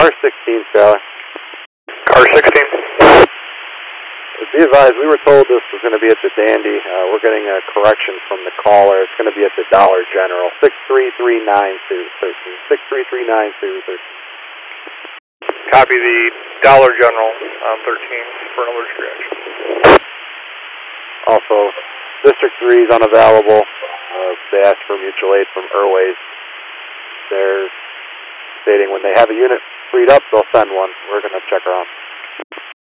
Car 16, Charlie. Car 16. Be advised, we were told this was going to be at the Dandy. We're getting a correction from the caller. It's going to be at the Dollar General. 6339213. 6339213. Copy the Dollar General on 13 for an allergic reaction. Also, District 3 is unavailable. They asked for mutual aid from Airways. They're stating when they have a unit freed up, they'll send one. We're going to check around.